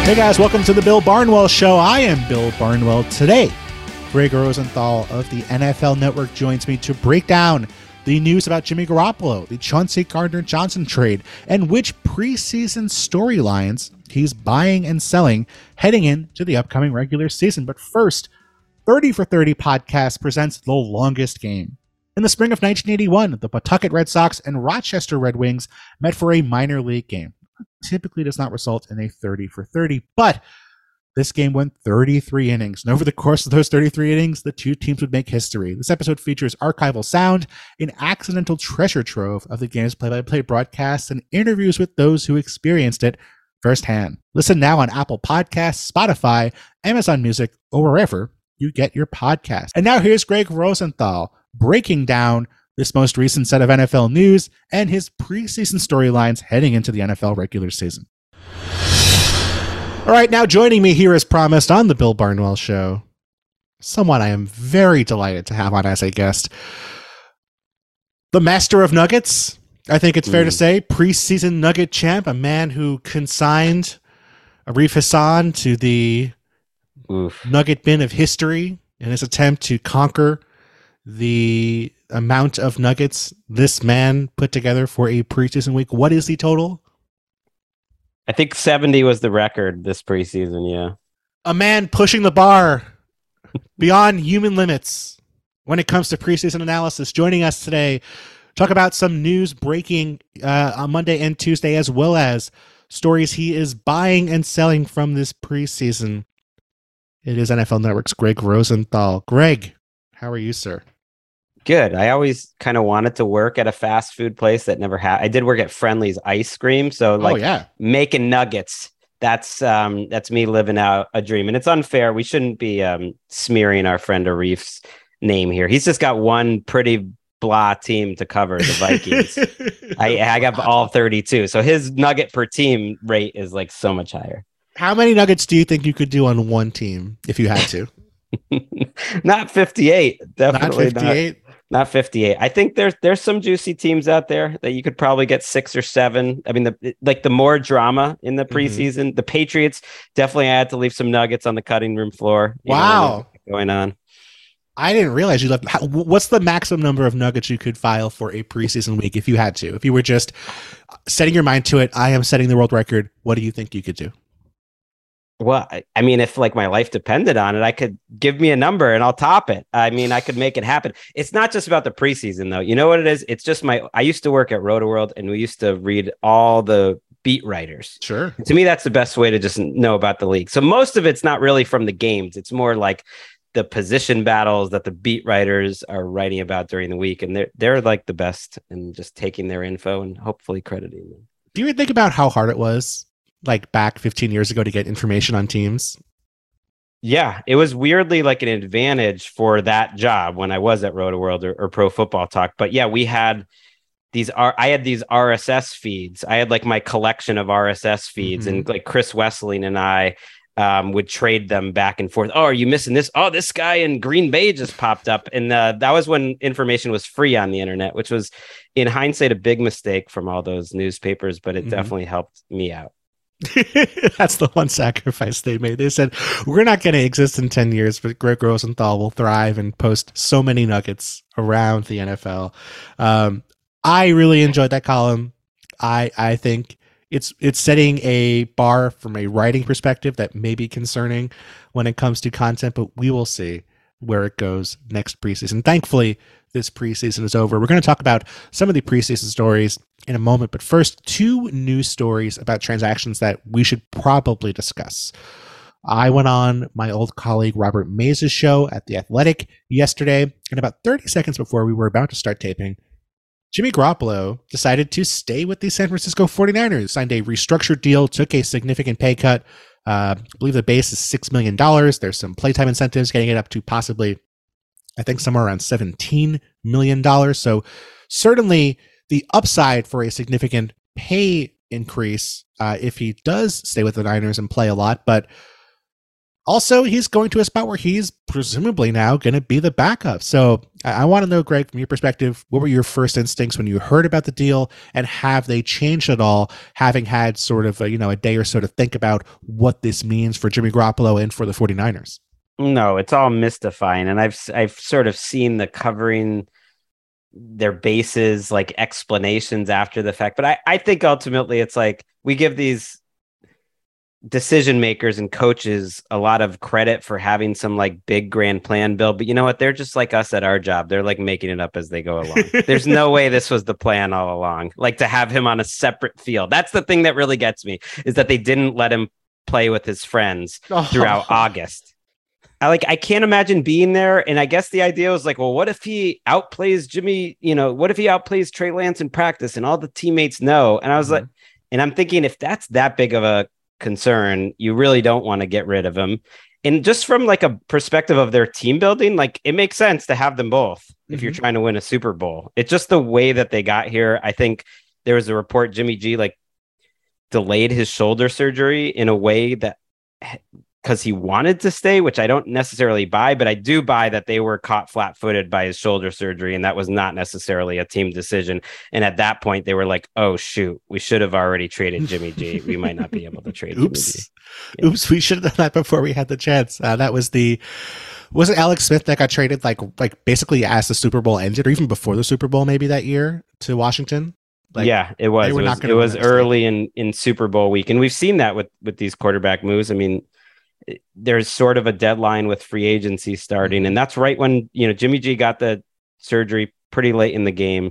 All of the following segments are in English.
Hey guys, welcome to the Bill Barnwell Show. I am Bill Barnwell. Today, Greg Rosenthal of the NFL Network joins me to break down the news about Jimmy Garoppolo, the Chauncey Gardner-Johnson trade, and which preseason storylines he's buying and selling heading into the upcoming regular season. But first, 30 for 30 podcast presents The Longest Game. In the spring of 1981, the Pawtucket Red Sox and Rochester Red Wings met for a minor league game. Typically does not result in a 30 for 30, but this game went 33 innings. And over the course of those 33 innings, the two teams would make history. This episode features archival sound, an accidental treasure trove of the game's play-by-play broadcasts, and interviews with those who experienced it firsthand. Listen now on Apple Podcasts, Spotify, Amazon Music, or wherever you get your podcasts. And now here's Greg Rosenthal breaking down this most recent set of NFL news and his preseason storylines heading into the NFL regular season. All right, now joining me here as promised on the Bill Barnwell Show, someone I am very delighted to have on as a guest, the master of nuggets, I think it's fair to say, preseason nugget champ, a man who consigned Arif Hassan to the nugget bin of history in his attempt to conquer the amount of nuggets this man put together for a preseason week. What is the total? I think 70 was the record this preseason, yeah. A man pushing the bar beyond human limits when it comes to preseason analysis. Joining us today, talk about some news breaking on Monday and Tuesday, as well as stories he is buying and selling from this preseason. It is NFL Network's Greg Rosenthal. Greg, how are you, sir? Good. I always kind of wanted to work at a fast food place that never had. I did work at Friendly's Ice Cream, so making nuggets. That's me living out a dream, and it's unfair. We shouldn't be smearing our friend Arif's name here. He's just got one pretty blah team to cover, the Vikings. I got all 32, so his nugget per team rate is like so much higher. How many nuggets do you think you could do on one team if you had to? Not 58. Definitely not 58. Not 58. I think there's some juicy teams out there that you could probably get 6 or 7. I mean, the more drama in the preseason. The Patriots definitely had to leave some nuggets on the cutting room floor. Wow, going on. I didn't realize you left. What's the maximum number of nuggets you could file for a preseason week if you had to? If you were just setting your mind to it, I am setting the world record. What do you think you could do? Well, I mean, if like my life depended on it, I could give me a number and I'll top it. I mean, I could make it happen. It's not just about the preseason, though. You know what it is? It's just I used to work at Roto-World, and we used to read all the beat writers. Sure. To me, that's the best way to just know about the league. So most of it's not really from the games. It's more like the position battles that the beat writers are writing about during the week. And they're like the best in just taking their info and hopefully crediting them. Do you think about how hard it was, like back 15 years ago, to get information on teams? Yeah, it was weirdly like an advantage for that job when I was at Roto-World or Pro Football Talk. But yeah, I had these RSS feeds. I had like my collection of RSS feeds, and like Chris Wessling and I would trade them back and forth. Oh, are you missing this? Oh, this guy in Green Bay just popped up. And that was when information was free on the internet, which was in hindsight a big mistake from all those newspapers, but it definitely helped me out. That's the one sacrifice they made. They said, we're not going to exist in 10 years, but Greg Rosenthal will thrive and post so many nuggets around the NFL. I really enjoyed that column. I think it's setting a bar from a writing perspective that may be concerning when it comes to content, but we will see where it goes next preseason. Thankfully, this preseason is over. We're going to talk about some of the preseason stories in a moment, but first, 2 news stories about transactions that we should probably discuss. I went on my old colleague Robert Mays' show at The Athletic yesterday, and about 30 seconds before we were about to start taping, Jimmy Garoppolo decided to stay with the San Francisco 49ers, signed a restructured deal, took a significant pay cut. I believe the base is $6 million. There's some playtime incentives, getting it up to possibly, I think, somewhere around $17 million. So certainly the upside for a significant pay increase if he does stay with the Niners and play a lot. But Also, he's going to a spot where he's presumably now going to be the backup. So I want to know, Greg, from your perspective, what were your first instincts when you heard about the deal, and have they changed at all, having had sort of a day or so to think about what this means for Jimmy Garoppolo and for the 49ers? No, it's all mystifying. And I've sort of seen the covering their bases, like explanations after the fact. But I think ultimately it's like we give these decision makers and coaches a lot of credit for having some like big grand plan, Bill, but you know what, they're just like us at our job. They're like making it up as they go along. There's no way this was the plan all along, like to have him on a separate field. That's the thing that really gets me, is that they didn't let him play with his friends throughout August. I can't imagine being there. And I guess the idea was like, well, what if he outplays Jimmy, what if he outplays Trey Lance in practice and all the teammates know? And I was like, and I'm thinking, if that's that big of a concern, you really don't want to get rid of him. And just from like a perspective of their team building, like it makes sense to have them both if you're trying to win a Super Bowl. It's just the way that they got here. I think there was a report Jimmy G like delayed his shoulder surgery in a way that because he wanted to stay, which I don't necessarily buy, but I do buy that they were caught flat-footed by his shoulder surgery, and that was not necessarily a team decision. And at that point, they were like, "Oh shoot, we should have already traded Jimmy G. We might not be able to trade Jimmy G." Yeah. Oops, we should have done that before we had the chance. That was was it Alex Smith that got traded like basically as the Super Bowl ended, or even before the Super Bowl, maybe that year to Washington? Yeah, it was. It was early in Super Bowl week, and we've seen that with these quarterback moves. I mean, there's sort of a deadline with free agency starting, and that's right when Jimmy G got the surgery pretty late in the game.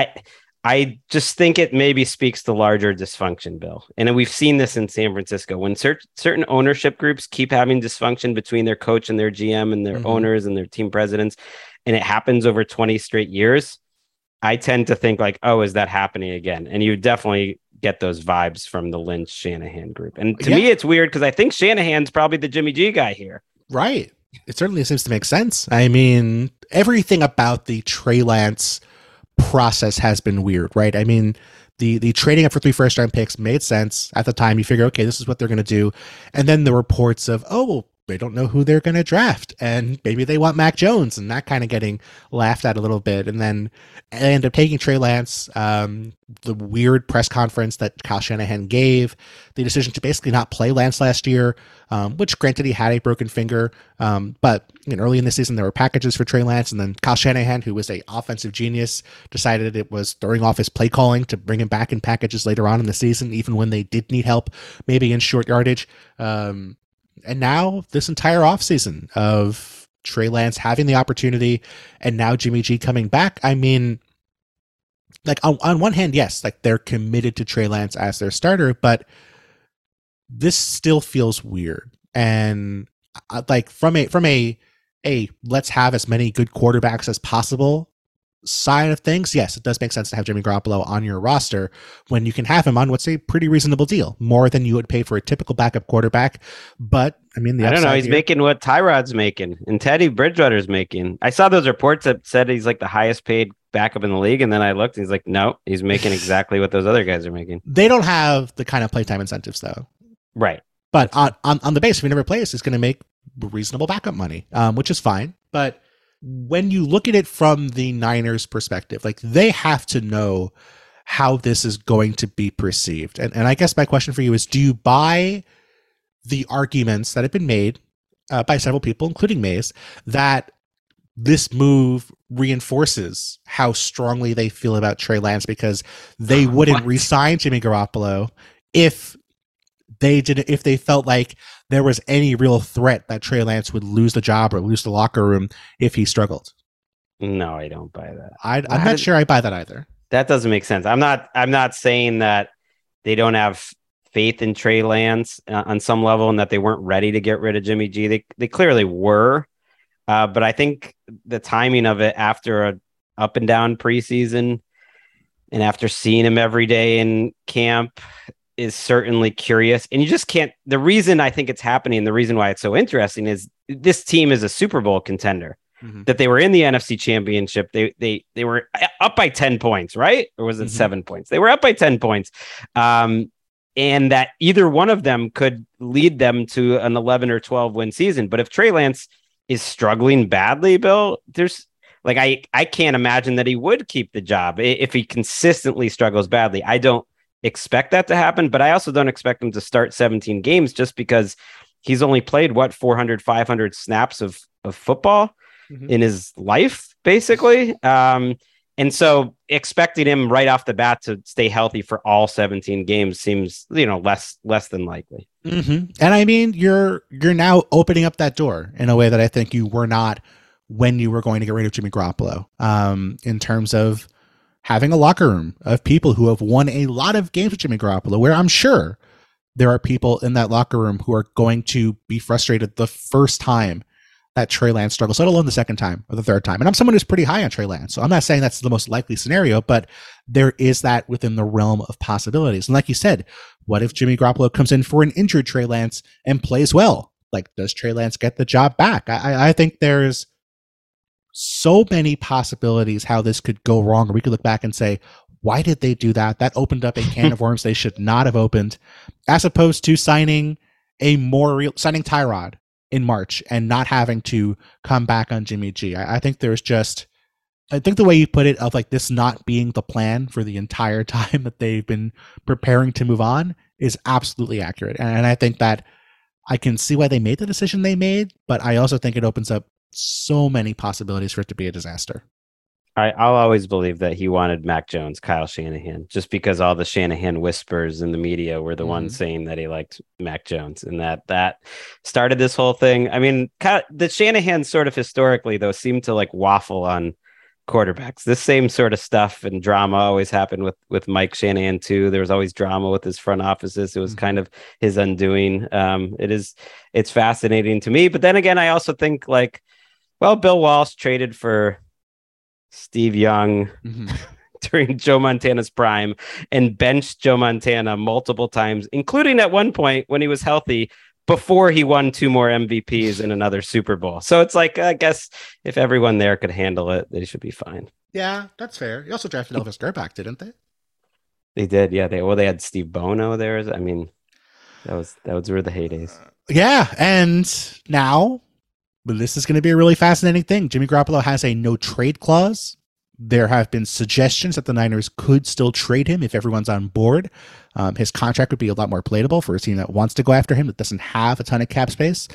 I just think it maybe speaks to larger dysfunction, Bill. And we've seen this in San Francisco when certain ownership groups keep having dysfunction between their coach and their GM and their owners and their team presidents, and it happens over 20 straight years. I tend to think like, oh, is that happening again? And you definitely get those vibes from the Lynch Shanahan group. And to me, it's weird because I think Shanahan's probably the Jimmy G guy here. Right. It certainly seems to make sense. I mean, everything about the Trey Lance process has been weird, right? I mean, the trading up for 3 first-round picks made sense at the time. You figure, okay, this is what they're going to do. And then the reports of, oh, they don't know who they're going to draft, and maybe they want Mac Jones, and that kind of getting laughed at a little bit. And then I end up taking Trey Lance, the weird press conference that Kyle Shanahan gave, the decision to basically not play Lance last year, which granted he had a broken finger, but early in the season there were packages for Trey Lance, and then Kyle Shanahan, who was a offensive genius, decided it was throwing off his play calling to bring him back in packages later on in the season, even when they did need help, maybe in short yardage. And now this entire offseason of Trey Lance having the opportunity, and now Jimmy G coming back. I mean, like on one hand, yes, like they're committed to Trey Lance as their starter, but this still feels weird. And like from a let's have as many good quarterbacks as possible side of things, yes, it does make sense to have Jimmy Garoppolo on your roster when you can have him on what's a pretty reasonable deal, more than you would pay for a typical backup quarterback. But I mean, I don't know. He's making what Tyrod's making and Teddy Bridgewater's making. I saw those reports that said he's like the highest paid backup in the league, and then I looked and he's like, no, he's making exactly what those other guys are making. They don't have the kind of playtime incentives though, right? But on the base, if he never plays, he's going to make reasonable backup money, which is fine. But when you look at it from the Niners' perspective, like they have to know how this is going to be perceived. And I guess my question for you is, do you buy the arguments that have been made by several people, including Mays, that this move reinforces how strongly they feel about Trey Lance because they wouldn't re-sign Jimmy Garoppolo if they felt like there was any real threat that Trey Lance would lose the job or lose the locker room if he struggled? No, I don't buy that. I'm not sure I buy that either. That doesn't make sense. I'm not saying that they don't have faith in Trey Lance on some level and that they weren't ready to get rid of Jimmy G. They clearly were. But I think the timing of it after a up and down preseason and after seeing him every day in camp is certainly curious. And you just can't, the reason I think it's happening, the reason why it's so interesting is this team is a Super Bowl contender, that they were in the NFC Championship. They were up by 10 points, right? Or was it 7 points? They were up by 10 points. and that either one of them could lead them to an 11 or 12 win season. But if Trey Lance is struggling badly, Bill, there's like, I can't imagine that he would keep the job if he consistently struggles badly. I don't expect that to happen, but I also don't expect him to start 17 games just because he's only played 400, 500 snaps of football in his life, basically. And so expecting him right off the bat to stay healthy for all 17 games seems, less than likely. And I mean, you're now opening up that door in a way that I think you were not when you were going to get rid of Jimmy Garoppolo, in terms of having a locker room of people who have won a lot of games with Jimmy Garoppolo, where I'm sure there are people in that locker room who are going to be frustrated the first time that Trey Lance struggles, let alone the second time or the third time. And I'm someone who's pretty high on Trey Lance, so I'm not saying that's the most likely scenario, but there is that within the realm of possibilities. And like you said, what if Jimmy Garoppolo comes in for an injured Trey Lance and plays well? Like, does Trey Lance get the job back? I think there's so many possibilities how this could go wrong. Or we could look back and say, why did they do that? That opened up a can of worms they should not have opened, as opposed to signing Tyrod in March and not having to come back on Jimmy G. I think there's just, I think the way you put it, of like this not being the plan for the entire time that they've been preparing to move on, is absolutely accurate. And I think that I can see why they made the decision they made, but I also think it opens up so many possibilities for it to be a disaster. I'll always believe that he wanted Mac Jones, Kyle Shanahan, just because all the Shanahan whispers in the media were the ones saying that he liked Mac Jones, and that started this whole thing. I mean, the Shanahan sort of historically, though, seemed to like waffle on quarterbacks. This same sort of stuff and drama always happened with Mike Shanahan too. There was always drama with his front offices. It was kind of his undoing. It's fascinating to me. But then again, I also think like, well, Bill Walsh traded for Steve Young during Joe Montana's prime and benched Joe Montana multiple times, including at one point when he was healthy, before he won 2 more MVPs in another Super Bowl. So it's like, I guess if everyone there could handle it, they should be fine. Yeah, that's fair. You also drafted Elvis Grbac, didn't they? They did. Yeah. They had Steve Bono there. I mean, that were the heydays. Yeah. And now, but this is going to be a really fascinating thing. Jimmy Garoppolo has a no trade clause. There have been suggestions that the Niners could still trade him if everyone's on board. His contract would be a lot more palatable for a team that wants to go after him, that doesn't have a ton of cap space.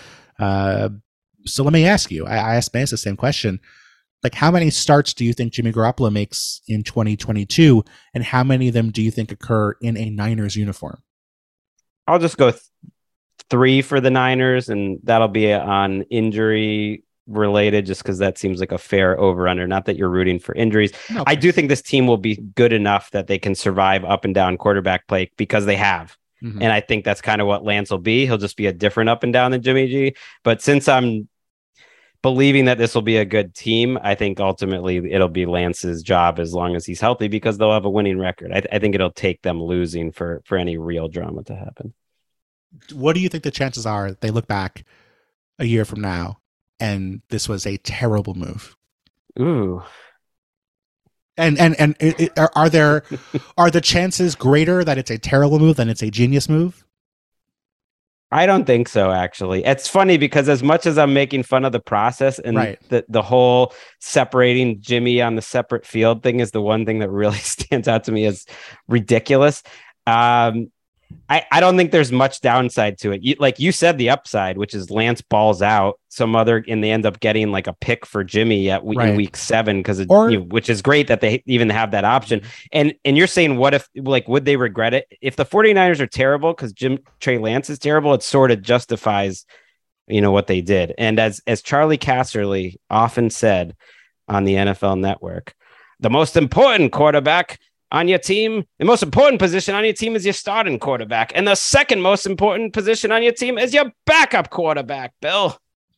So let me ask you, I asked Mance the same question. Like, how many starts do you think Jimmy Garoppolo makes in 2022? And how many of them do you think occur in a Niners uniform? I'll just go 3 for the Niners, and that'll be on injury related, just because that seems like a fair over under. Not that you're rooting for injuries. No. I do think this team will be good enough that they can survive up and down quarterback play because they have. And I think that's kind of what Lance will be. He'll just be a different up and down than Jimmy G. But since I'm believing that this will be a good team, I think ultimately it'll be Lance's job as long as he's healthy, because they'll have a winning record. I think it'll take them losing for any real drama to happen. What do you think the chances are that they look back a year from now and this was a terrible move? Ooh. And are the chances greater that it's a terrible move than it's a genius move? I don't think so, actually. It's funny because as much as I'm making fun of the process and the whole separating Jimmy on the separate field thing is the one thing that really stands out to me as ridiculous. I don't think there's much downside to it. Like you said, the upside, which is Lance balls out and they end up getting like a pick for Jimmy in week 7 which is great that they even have that option. And you're saying, what if, like, would they regret it? If the 49ers are terrible because Trey Lance is terrible, it sort of justifies, what they did. And as Charlie Casserly often said on the NFL Network, the most important quarterback on your team, the most important position on your team is your starting quarterback. And the second most important position on your team is your backup quarterback, Bill.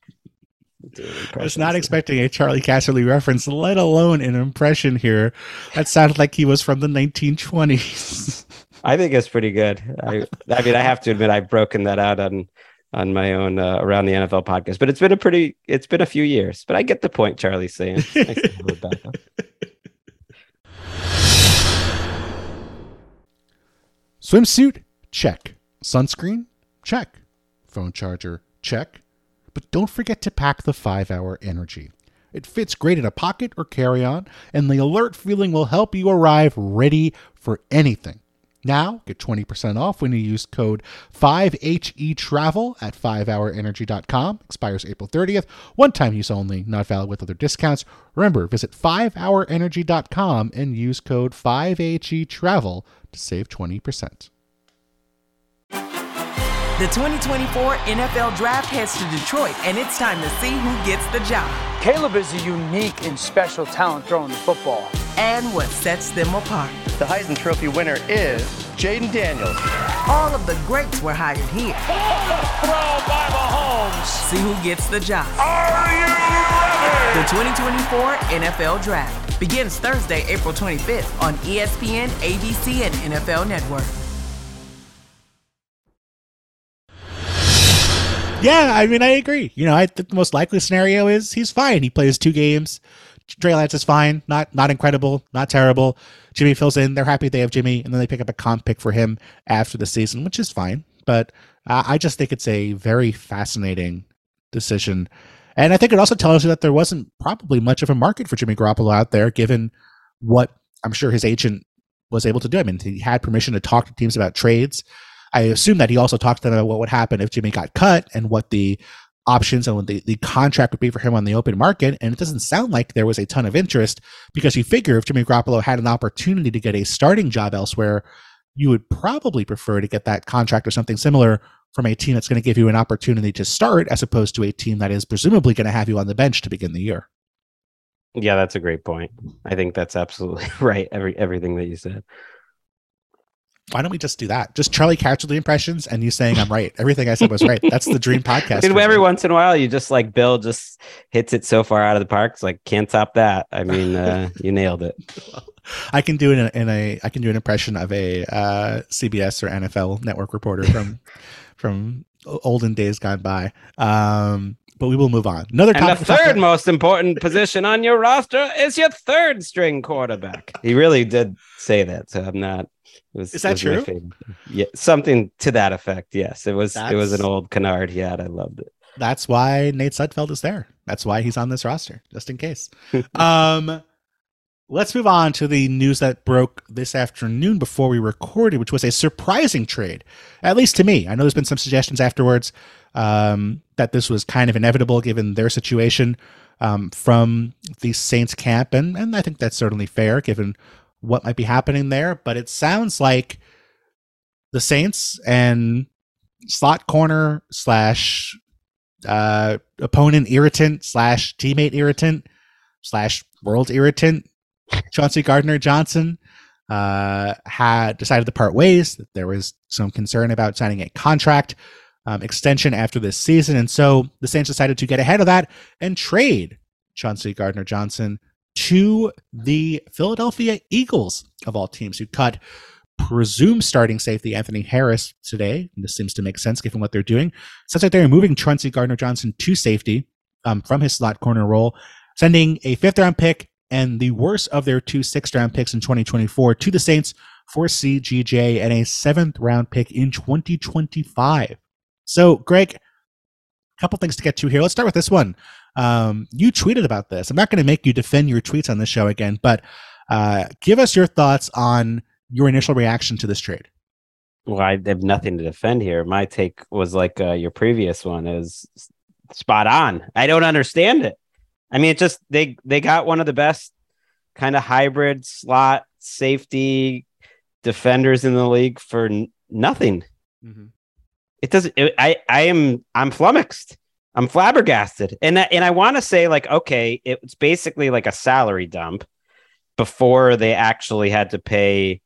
I was not expecting a Charlie Casserly reference, let alone an impression here. That sounded like he was from the 1920s. I think it's pretty good. I mean, I have to admit, I've broken that out on my own Around the NFL podcast, but it's been a few years, but I get the point Charlie's saying. Nice to have a backup. Swimsuit Check. Sunscreen? Check. Phone charger? Check. But don't forget to pack the 5-Hour Energy. It fits great in a pocket or carry-on, and the alert feeling will help you arrive ready for anything. Now, get 20% off when you use code 5HETRAVEL at 5hourenergy.com. Expires April 30th. One-time use only, not valid with other discounts. Remember, visit 5hourenergy.com and use code 5HETRAVEL to save 20%. The 2024 NFL Draft heads to Detroit, and it's time to see who gets the job. Caleb is a unique and special talent throwing the football. And what sets them apart. The Heisman Trophy winner is Jaden Daniels. All of the greats were hired here. Throw by Mahomes. See who gets the job. Are you ready? The 2024 NFL Draft begins Thursday, April 25th on ESPN, ABC, and NFL Network. Yeah, I mean, I agree. I think the most likely scenario is he's fine. He plays 2 games. Trey Lance is fine. Not incredible, not terrible. Jimmy fills in. They're happy they have Jimmy, and then they pick up a comp pick for him after the season, which is fine. But I just think it's a very fascinating decision. And I think it also tells you that there wasn't probably much of a market for Jimmy Garoppolo out there, given what I'm sure his agent was able to do. I mean, he had permission to talk to teams about trades. I assume that he also talked to them about what would happen if Jimmy got cut and what the options and what the contract would be for him on the open market. And it doesn't sound like there was a ton of interest, because you figure if Jimmy Garoppolo had an opportunity to get a starting job elsewhere, you would probably prefer to get that contract or something similar from a team that's going to give you an opportunity to start, as opposed to a team that is presumably going to have you on the bench to begin the year. Yeah, that's a great point. I think that's absolutely right. Everything that you said. Why don't we just do that? Just Charlie Catcherly impressions and you saying I'm right. Everything I said was right. That's the dream podcast. Every once in a while, you just like Bill just hits it so far out of the park. It's like, can't top that. I mean, you nailed it. I can do I can do an impression of a CBS or NFL network reporter from olden days gone by. But we will move on. Another topic. And the third most important position on your roster is your third string quarterback. He really did say that. So I'm not. Is that true? Yeah, something to that effect. Yes, it was. It was an old canard he had. I loved it. That's why Nate Sudfeld is there. That's why he's on this roster, just in case. Let's move on to the news that broke this afternoon before we recorded, which was a surprising trade, at least to me. I know there's been some suggestions afterwards that this was kind of inevitable given their situation from the Saints camp, and I think that's certainly fair given what might be happening there. But it sounds like the Saints and slot corner / opponent irritant / teammate irritant / world irritant Chauncey Gardner-Johnson had decided to part ways. That there was some concern about signing a contract extension after this season, and so the Saints decided to get ahead of that and trade Chauncey Gardner-Johnson to the Philadelphia Eagles, of all teams, who cut presumed starting safety Anthony Harris today. And this seems to make sense given what they're doing. Sounds like they're moving Chauncey Gardner-Johnson to safety from his slot corner role, sending a 5th-round pick and the worst of their 2 6th-round picks in 2024 to the Saints for CGJ and a 7th-round pick in 2025. So, Greg, a couple things to get to here. Let's start with this one. You tweeted about this. I'm not going to make you defend your tweets on this show again, but give us your thoughts on your initial reaction to this trade. Well, I have nothing to defend here. My take was like your previous one is spot on. I don't understand it. I mean, it just they got one of the best kind of hybrid slot safety defenders in the league for nothing. Mm-hmm. It doesn't. I'm flummoxed. I'm flabbergasted, and I want to say like, okay, it's basically like a salary dump before they actually had to pay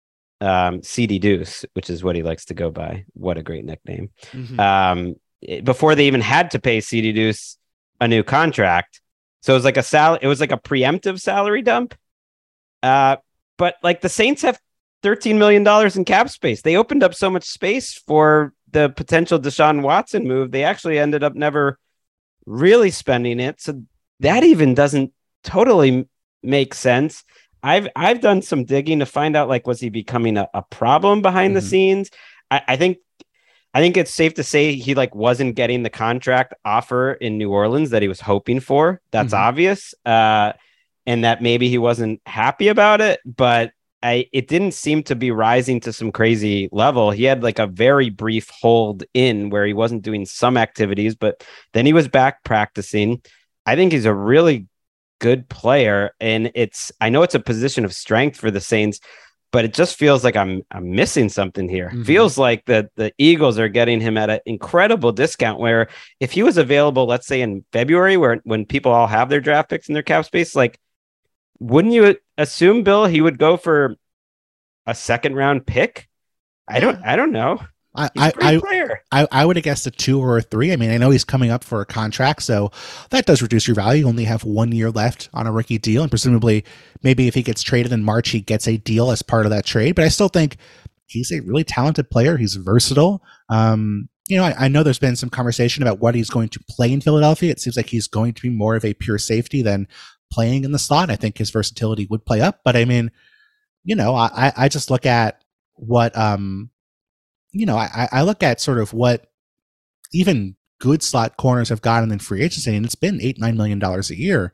CD Deuce, which is what he likes to go by. What a great nickname! Mm-hmm. Before they even had to pay CD Deuce a new contract. So it was like it was like a preemptive salary dump. But like the Saints have $13 million in cap space. They opened up so much space for the potential Deshaun Watson move. They actually ended up never really spending it. So that even doesn't totally make sense. I've done some digging to find out, like, was he becoming a problem behind the scenes? I think it's safe to say he like wasn't getting the contract offer in New Orleans that he was hoping for. That's obvious. And that maybe he wasn't happy about it, but it didn't seem to be rising to some crazy level. He had like a very brief hold in where he wasn't doing some activities, but then he was back practicing. I think he's a really good player, and I know it's a position of strength for the Saints, but it just feels like I'm missing something here. Feels like the Eagles are getting him at an incredible discount, where if he was available, let's say in February, when people all have their draft picks in their cap space, like, wouldn't you assume, Bill, he would go for a second round pick? I don't know. I would have guessed a 2 or a 3. I mean, I know he's coming up for a contract, so that does reduce your value. You only have 1 year left on a rookie deal, and presumably maybe if he gets traded in March, he gets a deal as part of that trade. But I still think he's a really talented player. He's versatile. I know there's been some conversation about what he's going to play in Philadelphia. It seems like he's going to be more of a pure safety than playing in the slot. I think his versatility would play up, but I mean, I just look at what, I look at sort of what even good slot corners have gotten in free agency, and it's been $8-9 million a year.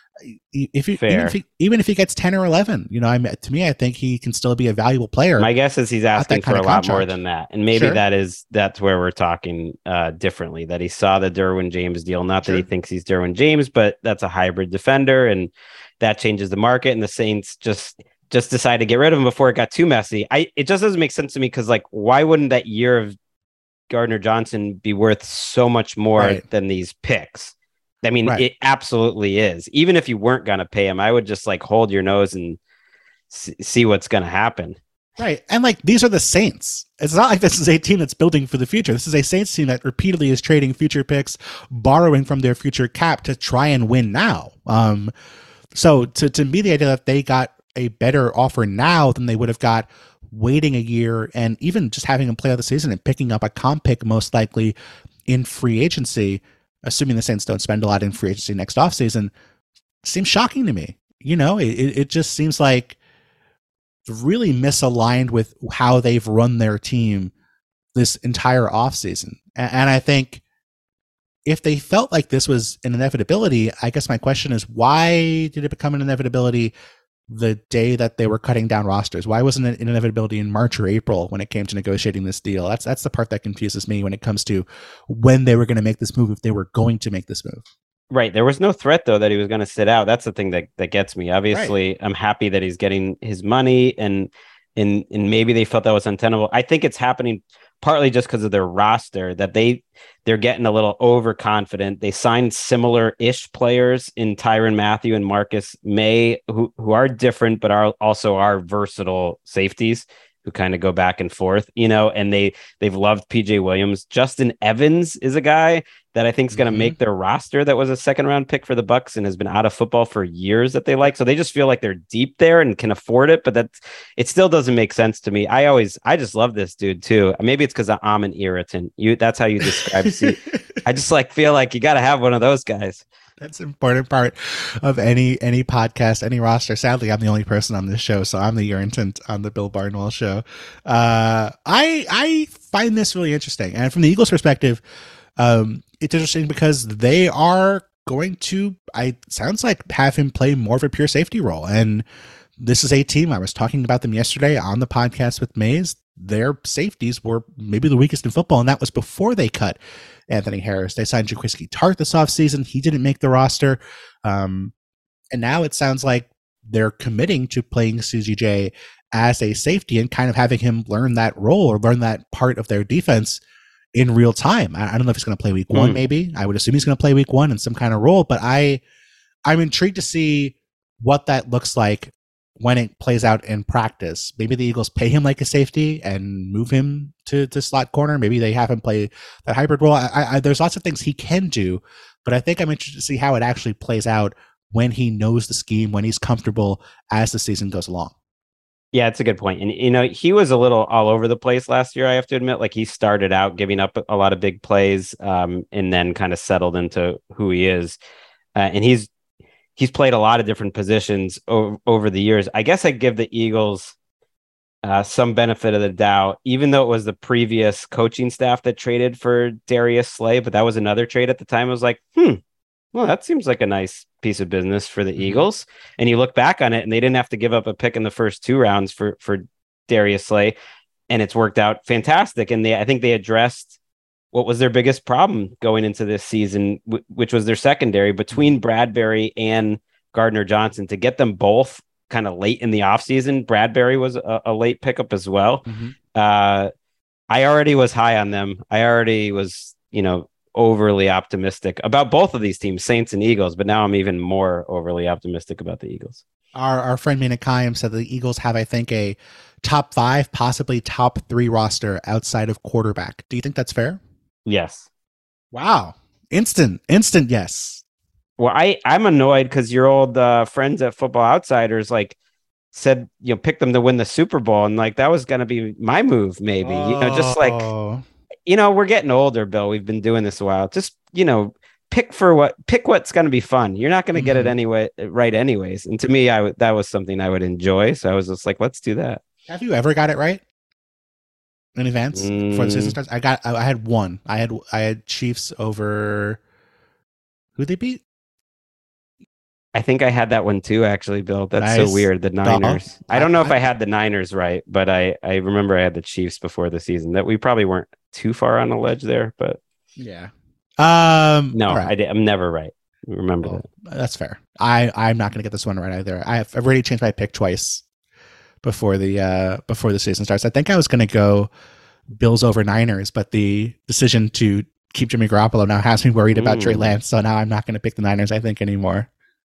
Even if he gets 10 or 11, to me, I think he can still be a valuable player. My guess is he's asking for a lot more than that, and maybe that's where we're talking differently. That he saw the Derwin James deal, not that he thinks he's Derwin James, but that's a hybrid defender, and that changes the market. And the Saints just decided to get rid of him before it got too messy. It just doesn't make sense to me, because like, why wouldn't that year of Gardner Johnson be worth so much more than these picks? I mean, it absolutely is. Even if you weren't going to pay him, I would just like hold your nose and see what's going to happen. Right. And like, these are the Saints. It's not like this is a team that's building for the future. This is a Saints team that repeatedly is trading future picks, borrowing from their future cap to try and win now. So to me, the idea that they got a better offer now than they would have got waiting a year and even just having him play out the season and picking up a comp pick most likely in free agency, assuming the Saints don't spend a lot in free agency next offseason, seems shocking to me. It just seems like really misaligned with how they've run their team this entire offseason. And I think if they felt like this was an inevitability, I guess my question is, why did it become an inevitability the day that they were cutting down rosters? Why wasn't it an inevitability in March or April when it came to negotiating this deal? That's the part that confuses me when it comes to when they were going to make this move, if they were going to make this move. Right. There was no threat, though, that he was going to sit out. That's the thing that gets me. Obviously, I'm happy that he's getting his money, and maybe they felt that was untenable. I think it's happening partly just because of their roster, that they're getting a little overconfident. They signed similar-ish players in Tyrann Mathieu and Marcus May, who are different, but are also versatile safeties who kind of go back and forth, and they've loved PJ Williams. Justin Evans is a guy that I think is going to make their roster, that was a second round pick for the Bucs and has been out of football for years, that they like. So they just feel like they're deep there and can afford it, but it still doesn't make sense to me. I just love this dude too. Maybe it's because I'm an irritant. That's how you describe I just feel like you got to have one of those guys. That's an important part of any podcast, any roster. Sadly, I'm the only person on this show, so I'm the irritant on the Bill Barnwell show. I find this really interesting. And from the Eagles' perspective, it's interesting because they are going to, sounds like, have him play more of a pure safety role. And this is a team, I was talking about them yesterday on the podcast with Mays. Their safeties were maybe the weakest in football, and that was before they cut Anthony Harris. They signed Jaquiski Tartt this offseason. He didn't make the roster. And now it sounds like they're committing to playing CGJ as a safety and kind of having him learn that role or learn that part of their defense in real time. I don't know if he's going to play week one, maybe. I would assume he's going to play week one in some kind of role, but I'm intrigued to see what that looks like when it plays out in practice. Maybe the Eagles pay him like a safety and move him to slot corner. Maybe they have him play that hybrid role. There's lots of things he can do, but I think I'm interested to see how it actually plays out when he knows the scheme, when he's comfortable as the season goes along. Yeah, it's a good point. And, he was a little all over the place last year, I have to admit. Like, he started out giving up a lot of big plays and then kind of settled into who he is. And he's played a lot of different positions over the years. I guess I give the Eagles some benefit of the doubt, even though it was the previous coaching staff that traded for Darius Slay, but that was another trade at the time. I was like, well, that seems like a nice piece of business for the Eagles. And you look back on it, and they didn't have to give up a pick in the first 2 rounds for Darius Slay, and it's worked out fantastic. And I think they addressed what was their biggest problem going into this season, which was their secondary between Bradbury and Gardner Johnson. To get them both kind of late in the offseason, Bradbury was a late pickup as well. I already was high on them. I already was, overly optimistic about both of these teams, Saints and Eagles, but now I'm even more overly optimistic about the Eagles. Our friend Mina Kayam said the Eagles have, I think, a top 5, possibly top 3 roster outside of quarterback. Do you think that's fair? Yes. Wow. Instant yes. Well, I'm annoyed because your old friends at Football Outsiders said pick them to win the Super Bowl, and that was going to be my move, maybe. We're getting older, Bill. We've been doing this a while. Just pick what's going to be fun. You're not going to get it anyway, right? Anyways, and to me, that was something I would enjoy. So I was just like, let's do that. Have you ever got it right in advance before the season starts? I had one. I had Chiefs over. Who they beat? I think I had that one too, actually, Bill. That's nice. So weird. The Niners. I don't know if I had the Niners right, but I remember I had the Chiefs before the season. That we probably weren't too far on the ledge there, but yeah. No, right. I'm never right. Remember that. That's fair. I'm not going to get this one right either. I've already changed my pick twice before the season starts. I think I was going to go Bills over Niners, but the decision to keep Jimmy Garoppolo now has me worried about Trey Lance. So now I'm not going to pick the Niners, I think, anymore.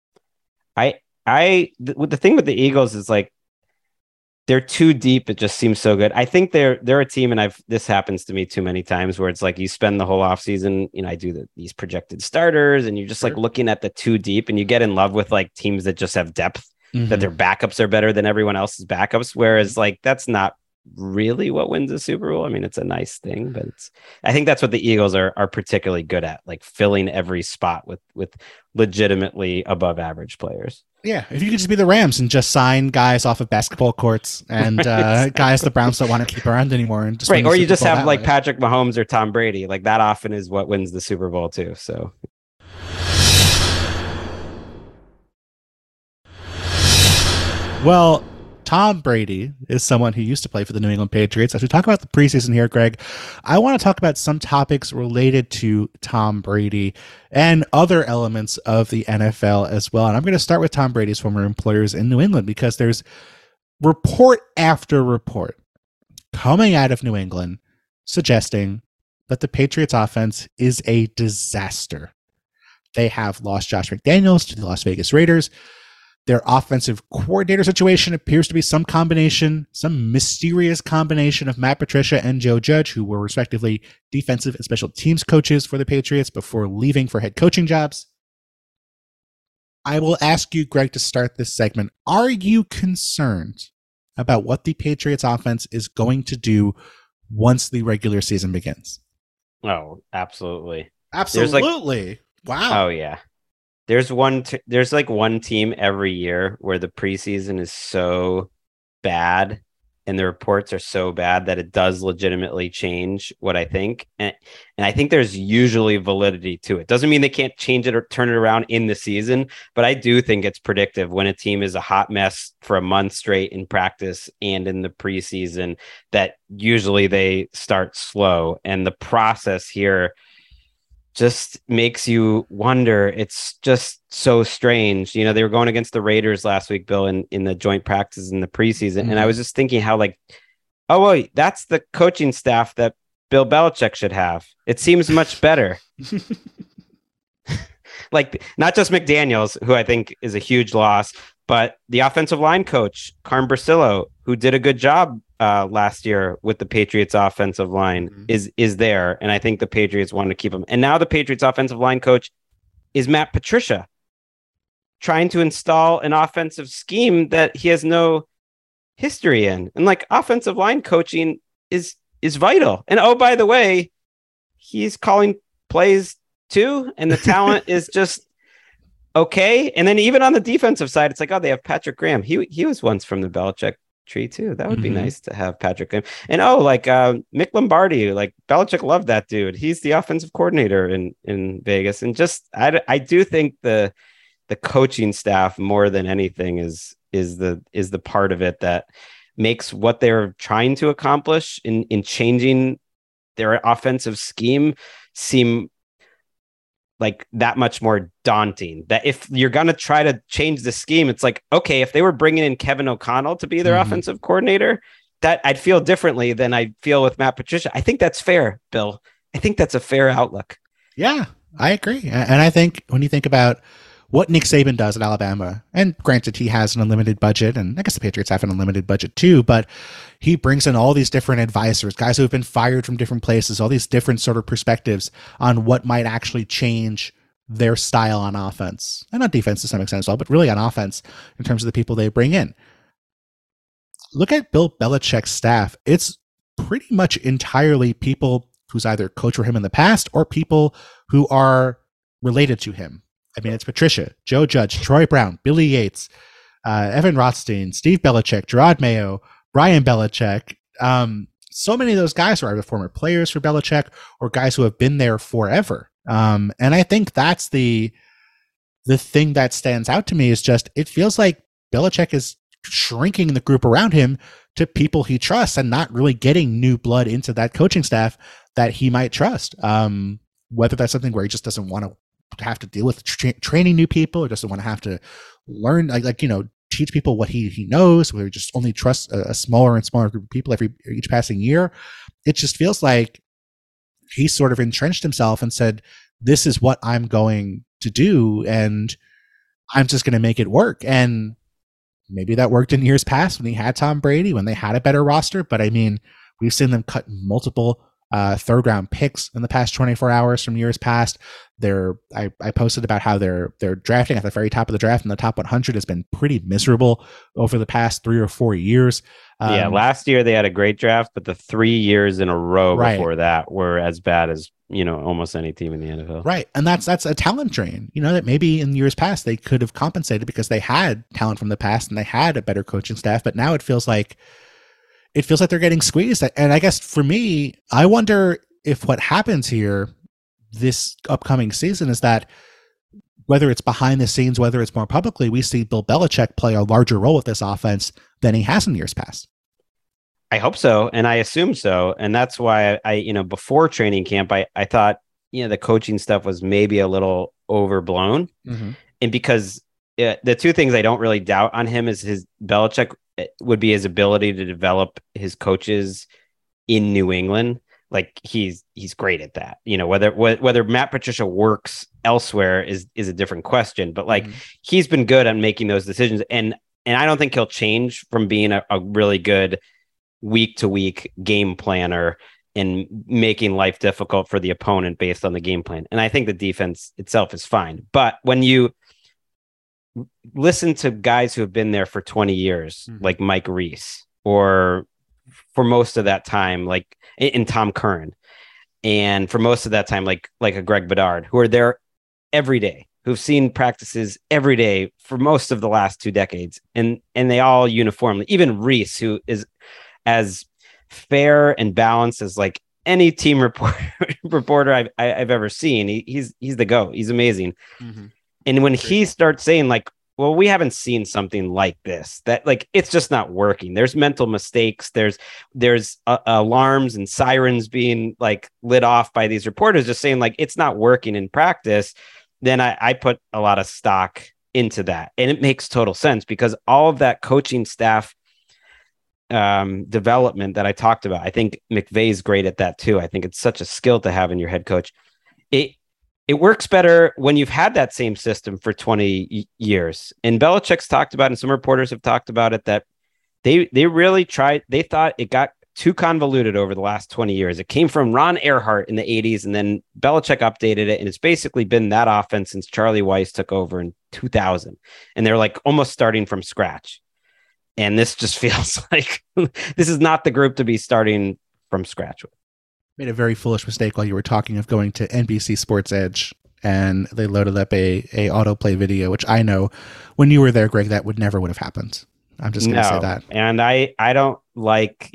The thing with the Eagles is they're too deep. It just seems so good. I think they're a team, and this happens to me too many times where it's you spend the whole offseason, I do these projected starters, and you're just looking at the too deep, and you get in love with teams that just have depth, that their backups are better than everyone else's backups. Whereas that's not really what wins the Super Bowl. I mean, it's a nice thing, but I think that's what the Eagles are particularly good at, filling every spot with legitimately above average players. Yeah, if you could just be the Rams and just sign guys off of basketball courts and guys the Browns don't want to keep around anymore, and just or you just have Patrick Mahomes or Tom Brady, that often is what wins the Super Bowl too. So, well, Tom Brady is someone who used to play for the New England Patriots. As we talk about the preseason here, Greg, I want to talk about some topics related to Tom Brady and other elements of the NFL as well. And I'm going to start with Tom Brady's former employers in New England, because there's report after report coming out of New England suggesting that the Patriots offense is a disaster. They have lost Josh McDaniels to the Las Vegas Raiders. Their offensive coordinator situation appears to be some mysterious combination of Matt Patricia and Joe Judge, who were respectively defensive and special teams coaches for the Patriots before leaving for head coaching jobs. I will ask you, Greg, to start this segment. Are you concerned about what the Patriots offense is going to do once the regular season begins? Oh, absolutely. Absolutely. Wow. Oh, yeah. There's one team every year where the preseason is so bad and the reports are so bad that it does legitimately change what I think. And I think there's usually validity to it. Doesn't mean they can't change it or turn it around in the season, but I do think it's predictive when a team is a hot mess for a month straight in practice and in the preseason, that usually they start slow. And the process here just makes you wonder. It's just so strange. They were going against the Raiders last week, Bill, in the joint practices in the preseason. And I was just thinking how oh, wait, that's the coaching staff that Bill Belichick should have. It seems much better. Not just McDaniels, who I think is a huge loss, but the offensive line coach, Carm Brasillo, who did a good job last year with the Patriots offensive line, is there. And I think the Patriots wanted to keep him. And now the Patriots offensive line coach is Matt Patricia, trying to install an offensive scheme that he has no history in. And offensive line coaching is vital. And oh, by the way, he's calling plays too. And the talent is just okay. And then even on the defensive side, it's oh, they have Patrick Graham. He was once from the Belichick tree too. That would be nice to have Patrick. And Mick Lombardi, like Belichick loved that dude. He's the offensive coordinator in Vegas. And just, I do think the coaching staff more than anything is the part of it that makes what they're trying to accomplish in changing their offensive scheme seem like that much more daunting. That if you're going to try to change the scheme, it's like, okay, if they were bringing in Kevin O'Connell to be their offensive coordinator, that I'd feel differently than I feel with Matt Patricia. I think that's fair, Bill. I think that's a fair outlook. Yeah, I agree. And I think when you think about what Nick Saban does at Alabama, and granted, he has an unlimited budget, and I guess the Patriots have an unlimited budget too, but he brings in all these different advisors, guys who have been fired from different places, all these different sort of perspectives on what might actually change their style on offense, and on defense to some extent as well, but really on offense in terms of the people they bring in. Look at Bill Belichick's staff. It's pretty much entirely people who's either coached for him in the past or people who are related to him. I mean, it's Patricia, Joe Judge, Troy Brown, Billy Yates, Evan Rothstein, Steve Belichick, Gerard Mayo, Brian Belichick. So many of those guys are either former players for Belichick or guys who have been there forever. And I think that's the thing that stands out to me is just, it feels like Belichick is shrinking the group around him to people he trusts and not really getting new blood into that coaching staff that he might trust. Whether that's something where he just doesn't want to have to deal with training new people, or doesn't want to have to learn, teach people what he knows, where he just only trusts a smaller and smaller group of people each passing year. It just feels like he sort of entrenched himself and said, this is what I'm going to do, and I'm just going to make it work. And maybe that worked in years past when he had Tom Brady, when they had a better roster. But I mean, we've seen them cut multiple third round picks in the past 24 hours from years past. I posted about how they're drafting at the very top of the draft, and the top 100 has been pretty miserable over the past 3 or 4 years. Last year they had a great draft, but the 3 years in a row before that were as bad as almost any team in the NFL. Right, and that's a talent drain. That maybe in years past they could have compensated because they had talent from the past and they had a better coaching staff, but now it feels like they're getting squeezed. And I guess for me, I wonder if what happens here this upcoming season is that whether it's behind the scenes, whether it's more publicly, we see Bill Belichick play a larger role with this offense than he has in years past. I hope so. And I assume so. And that's why I before training camp, I thought, the coaching stuff was maybe a little overblown. Mm-hmm. And because the two things I don't really doubt on him is his Belichick would be his ability to develop his coaches in New England. Like he's great at that. Whether Matt Patricia works elsewhere is a different question, but he's been good at making those decisions. And I don't think he'll change from being a really good week to week game planner and making life difficult for the opponent based on the game plan. And I think the defense itself is fine. But when you listen to guys who have been there for 20 years, like Mike Reese, or for most of that time, like in Tom Curran, and for most of that time, like a Greg Bedard, who are there every day, who've seen practices every day for most of the last 2 decades. And they all uniformly, even Reese, who is as fair and balanced as like any team reporter I've ever seen. He's the GOAT. He's amazing. Mm-hmm. And when he starts saying like, well, we haven't seen something like this, that like, it's just not working. There's mental mistakes. There's alarms and sirens being like lit off by these reporters just saying like, it's not working in practice. Then I put a lot of stock into that. And it makes total sense because all of that coaching staff development that I talked about, I think McVay's great at that too. I think it's such a skill to have in your head coach. It works better when you've had that same system for 20 years. And Belichick's talked about, and some reporters have talked about it, that they really tried. They thought it got too convoluted over the last 20 years. It came from Ron Earhart in the 80s, and then Belichick updated it. And it's basically been that offense since Charlie Weiss took over in 2000. And they're like almost starting from scratch. And this just feels like this is not the group to be starting from scratch with. Made a very foolish mistake while you were talking of going to NBC Sports Edge, and they loaded up a autoplay video, which I know when you were there, Greg, that would have happened. I'm just going to say that. And I don't like,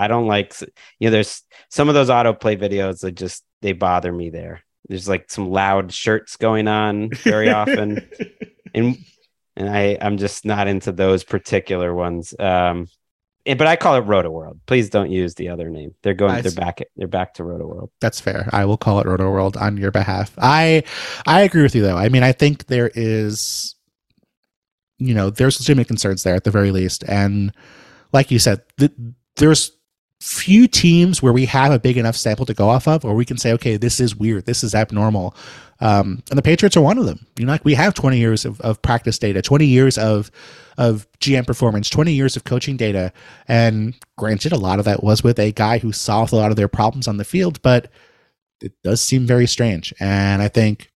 there's some of those autoplay videos that they bother me there. There's like some loud shirts going on very often. And I'm just not into those particular ones. But I call it Roto World. Please don't use the other name. They're back to Roto World. That's fair. I will call it Roto World on your behalf. I agree with you though. I mean, I think there is, there's legitimate concerns there at the very least. And like you said, there's few teams where we have a big enough sample to go off of, or we can say, okay, this is weird, this is abnormal. And the Patriots are one of them. We have 20 years of practice data, 20 years of GM performance, 20 years of coaching data. And granted, a lot of that was with a guy who solved a lot of their problems on the field, but it does seem very strange. And I think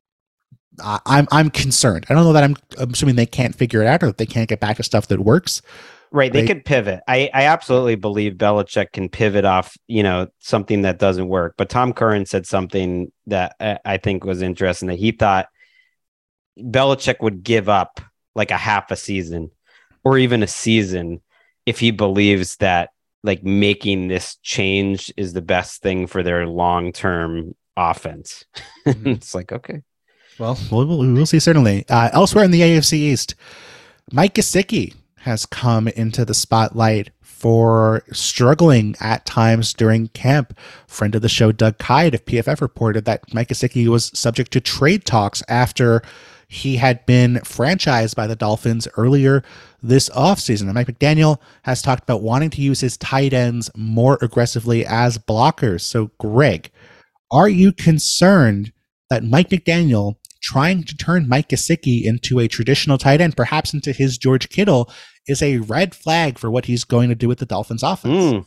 I'm concerned. I don't know that I'm assuming they can't figure it out or that they can't get back to stuff that works. Right. They could pivot. I absolutely believe Belichick can pivot off, something that doesn't work. But Tom Curran said something that I think was interesting, that he thought Belichick would give up like a half a season or even a season if he believes that like making this change is the best thing for their long-term offense. It's like, okay. Well, we'll see, certainly. Elsewhere in the AFC East, Mike Gesicki has come into the spotlight for struggling at times during camp. Friend of the show, Doug Kyed of PFF, reported that Mike Gesicki was subject to trade talks after he had been franchised by the Dolphins earlier this offseason. And Mike McDaniel has talked about wanting to use his tight ends more aggressively as blockers. So, Greg, are you concerned that Mike McDaniel trying to turn Mike Gesicki into a traditional tight end, perhaps into his George Kittle, is a red flag for what he's going to do with the Dolphins offense?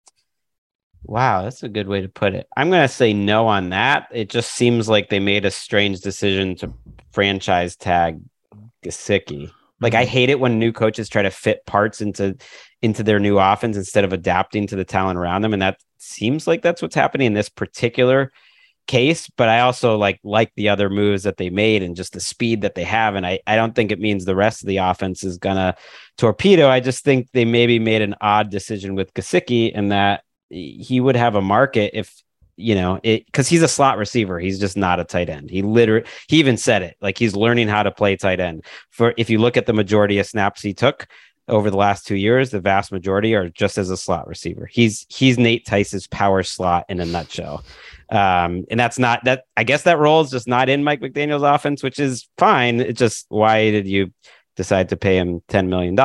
Wow, that's a good way to put it. I'm going to say no on that. It just seems like they made a strange decision to franchise tag Gesicki. Like, I hate it when new coaches try to fit parts into their new offense instead of adapting to the talent around them. And that seems like that's what's happening in this particular case, but I also like the other moves that they made and just the speed that they have. And I don't think it means the rest of the offense is gonna torpedo. I just think they maybe made an odd decision with Gesicki, and that he would have a market if, because he's a slot receiver. He's just not a tight end. He even said it, like he's learning how to play tight end. If you look at the majority of snaps he took over the last 2 years, the vast majority are just as a slot receiver. He's Nate Tice's power slot in a nutshell. And that's not that. I guess that role is just not in Mike McDaniel's offense, which is fine. It's just, why did you decide to pay him $10 million?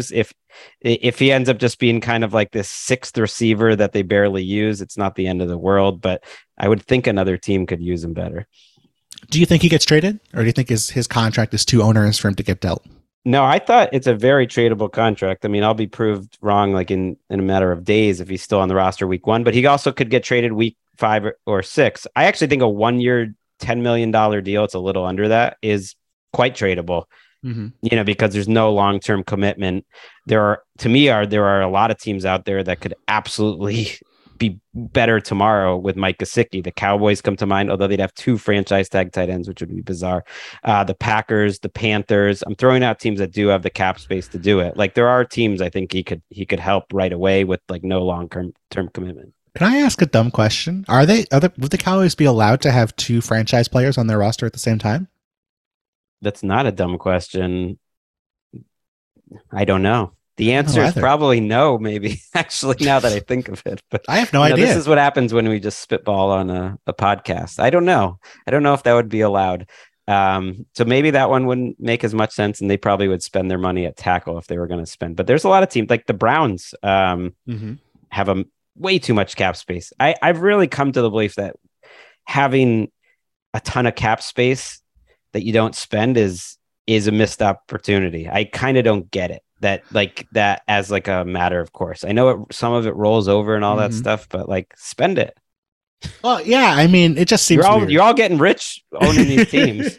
If he ends up just being kind of like this sixth receiver that they barely use, it's not the end of the world, but I would think another team could use him better. Do you think he gets traded, or do you think his contract is too onerous for him to get dealt? No, I thought it's a very tradable contract. I mean, I'll be proved wrong like in a matter of days if he's still on the roster week 1, but he also could get traded week 5 or 6. I actually think a 1-year, $10 million deal, it's a little under that, is quite tradable. Because there's no long-term commitment. There are a lot of teams out there that could absolutely be better tomorrow with Mike Gesicki. The Cowboys come to mind, although they'd have 2 franchise tag tight ends, which would be bizarre. The Packers, the Panthers. I'm throwing out teams that do have the cap space to do it. Like, there are teams I think he could help right away with like no long-term commitment. Can I ask a dumb question? Would the Cowboys be allowed to have 2 franchise players on their roster at the same time? That's not a dumb question. I don't know. The answer is probably no, maybe, actually, now that I think of it. But I have no idea. This is what happens when we just spitball on a podcast. I don't know. I don't know if that would be allowed. So maybe that one wouldn't make as much sense, and they probably would spend their money at tackle if they were going to spend. But there's a lot of teams, like the Browns have a way too much cap space. I've really come to the belief that having a ton of cap space that you don't spend is a missed opportunity. I kind of don't get it. That as like a matter of course. I know some of it rolls over and all that stuff, but like, spend it. Well, yeah, I mean, it just seems you're all getting rich owning these teams.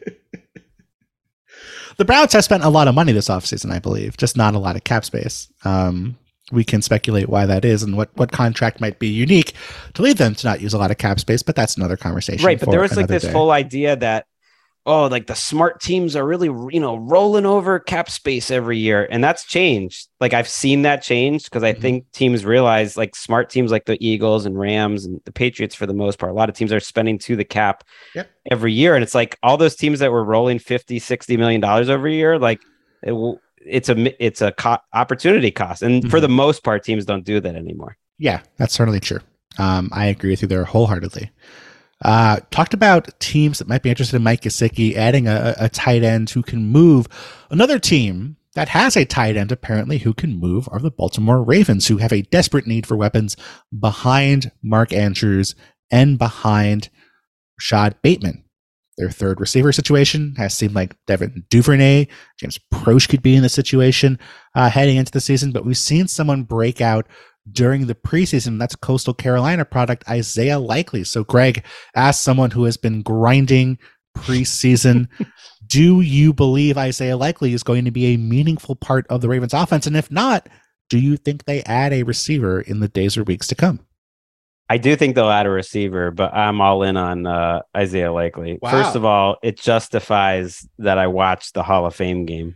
The Browns have spent a lot of money this offseason, I believe, just not a lot of cap space. We can speculate why that is and what contract might be unique to lead them to not use a lot of cap space, but that's another conversation. Right, but there was like this whole idea that oh, like the smart teams are really, rolling over cap space every year. And that's changed. Like I've seen that change because I think teams realize like smart teams like the Eagles and Rams and the Patriots, for the most part, a lot of teams are spending to the cap every year. And it's like all those teams that were rolling $50-60 million every year, like it's a opportunity cost. And for the most part, teams don't do that anymore. Yeah, that's certainly true. I agree with you there wholeheartedly. Talked about teams that might be interested in Mike Gesicki adding a tight end who can move. Another team that has a tight end apparently who can move are the Baltimore Ravens, who have a desperate need for weapons behind Mark Andrews and behind Rashad Bateman. Their third receiver situation has seemed like Devin Duvernay, James Proche could be in the situation heading into the season, but we've seen someone break out during the preseason. That's Coastal Carolina product Isaiah Likely. So Greg, as someone who has been grinding preseason, do you believe Isaiah Likely is going to be a meaningful part of the Ravens offense? And if not, do you think they add a receiver in the days or weeks to come? I do think they'll add a receiver, but I'm all in on Isaiah Likely. Wow. First of all, it justifies that I watched the Hall of Fame game.